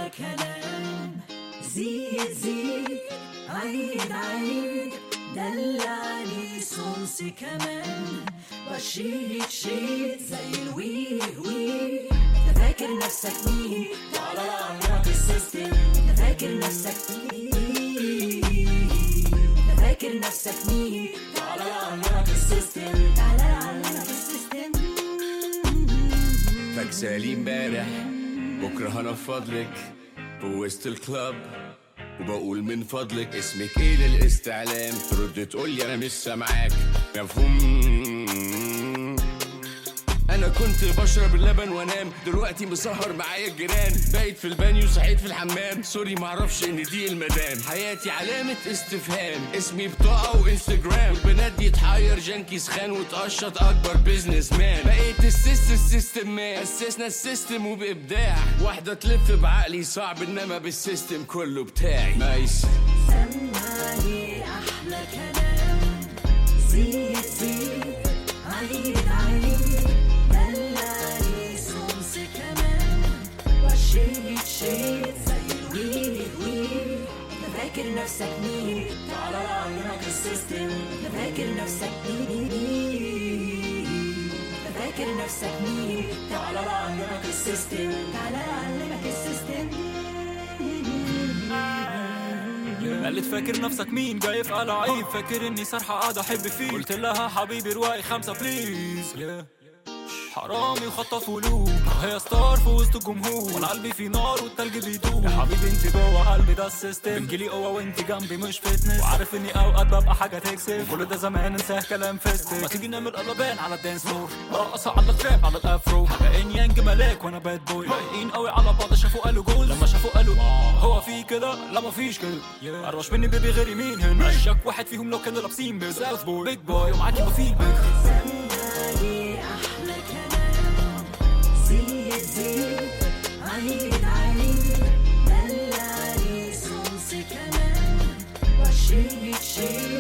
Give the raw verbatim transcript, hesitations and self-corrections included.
أحلى كلام. زيد زيد عيد عيد دلعني صوصي كمان. بشيت شيت زي الوي وي. انت فاكر نفسك مين؟ تعال علمك السيستم. انت فاكر نفسك مين؟ انت فاكر نفسك مين؟ تعال علمك السيستم. تعال علمك السيستم. فاكسالي امبارح بكره هنفض لك في وسط الكلاب وبقول من فضلك اسمك ايه للاستعلام. ترد تقولي انا مش سامعاك. مفهوم؟ انا كنت بشرب اللبن وانام، دلوقتي مسهر معايا الجيران. بايت في البانيو صحيت في الحمام، سوري معرفش ان دي المدام. حياتي علامة استفهام، اسمي بطاقة وانستجرام. البنات دي تحير جانكي سخان وتقشط اكبر بيزنس مان. بقيت السيستم السيستم مان، اسسنا السيستم وبابداع. واحدة تلف بعقلي صعب انما بالسيستم كله بتاعي. نايس. سمعني احلى كلام. زيد زيد عيد عيد دلعني صوصي كمان. وشيت شيت زي الوي وي. انت فاكر نفسك مين؟ تعال اعلمك السيستم. انت فاكر نفسك مين؟ انت فاكر نفسك مين؟ تعال اعلمك السيستم. تعال اعلمك السيستم. قالت فاكر نفسك مين؟ جاي في قلعيب فاكر اني سرحة قاعدة احب فيك. قلت لها حبيبي رواقي خمسة بليز. حرامي وخطف قلوب، هي ستار في وسط الجمهور. وانا قلبي في نار والتلج بيدوب. يا حبيبي انت جوه قلبي ده السيستم. بتجيلي قوة وانت جنبي مش فتنس. وعارف اني اوقات ببقى حاجة تكسب. كل ده زمان انساه كلام فيستك. ما تيجي نعمل قلبان على الدانس فلور. رقصة على التراب على الافرو. كأني يانج ملاك وانا باد بوي. لايقين قوي على بعض شافوا قالوا جول. لما شافوا قالوا هو في كده لا مفيش كده. اروش مني بيبي غيري مين هنا. الشك واحد فيهم لو كانوا لابسين بيض. ساوث بوي بيج بوي ومعاكي ما فيك بيج. سمعني احلى كلام. زيد زيد عيد عيد دلعني صوصي كمان. وشيت شيت